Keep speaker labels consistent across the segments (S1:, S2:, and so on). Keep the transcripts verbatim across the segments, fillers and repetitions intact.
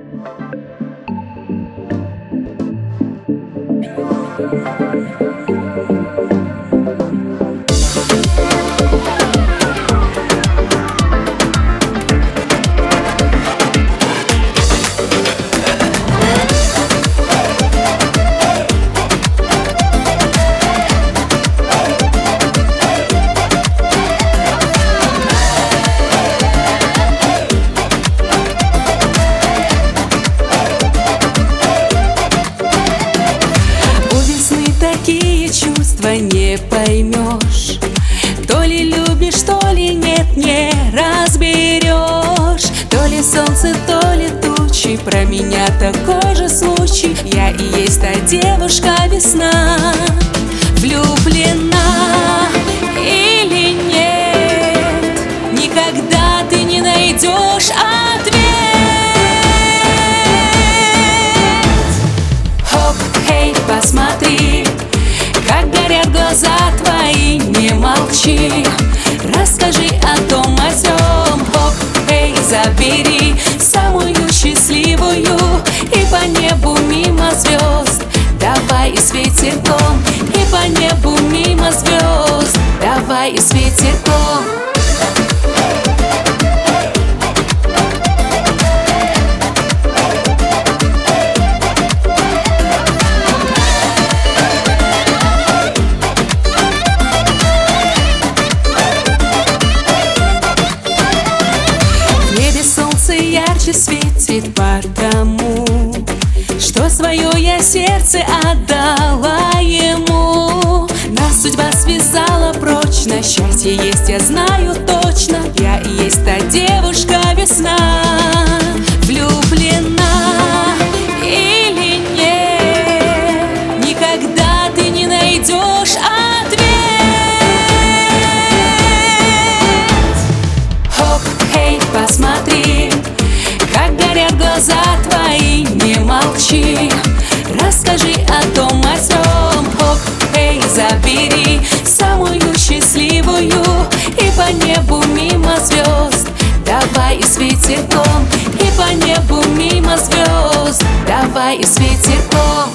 S1: Такие чувства не поймешь, то ли любишь, то ли нет, не разберешь. То ли солнце, то ли тучи, про меня такой же случай. Я и есть та девушка-весна. Влюблена или нет, никогда ты не найдешь ответ. Хоп, хей, посмотри, как горят глаза твои, не молчи. Расскажи о том, о сём. Хоп, эй, забери самую счастливую и по небу мимо звезд давай и с ветерком, и по небу мимо звезд давай и с ветерком. Ярче светит потому, что свое я сердце отдала ему. Нас судьба связала прочно, счастье есть, я знаю точно. Я и есть та девушка-весна. Влюблена или нет, никогда ты не найдешь ответ. Хоп, хей, посмотри, как горят глаза твои, не молчи. Расскажи о том, о сём. Хоп, эй, забери самую счастливую и по небу мимо звезд давай и с ветерком, и по небу мимо звезд давай и с ветерком.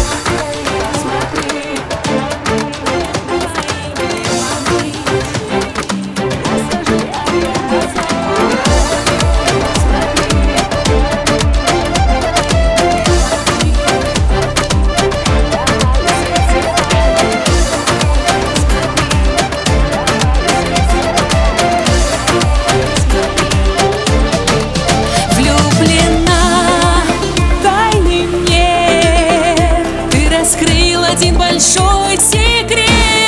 S1: Один большой секрет.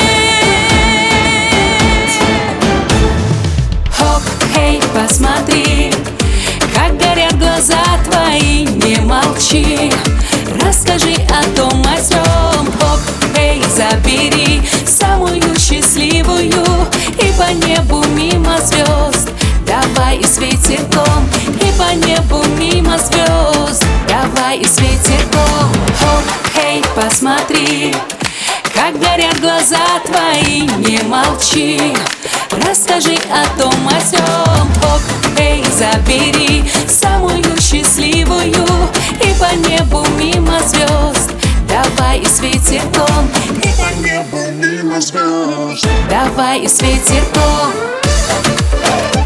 S1: Хоп, эй, посмотри, как горят глаза твои, не молчи. Расскажи о том, о сём. Хоп, эй, забери самую счастливую и по небу мимо звезд давай и с ветерком, и по небу мимо звезд давай и с ветерком. Хоп, эй, посмотри, как горят глаза твои, не молчи. Расскажи о том, о сём. Хоп, эй, забери самую счастливую и по небу мимо звезд давай и с ветерком, и по небу мимо звезд давай и с ветерком.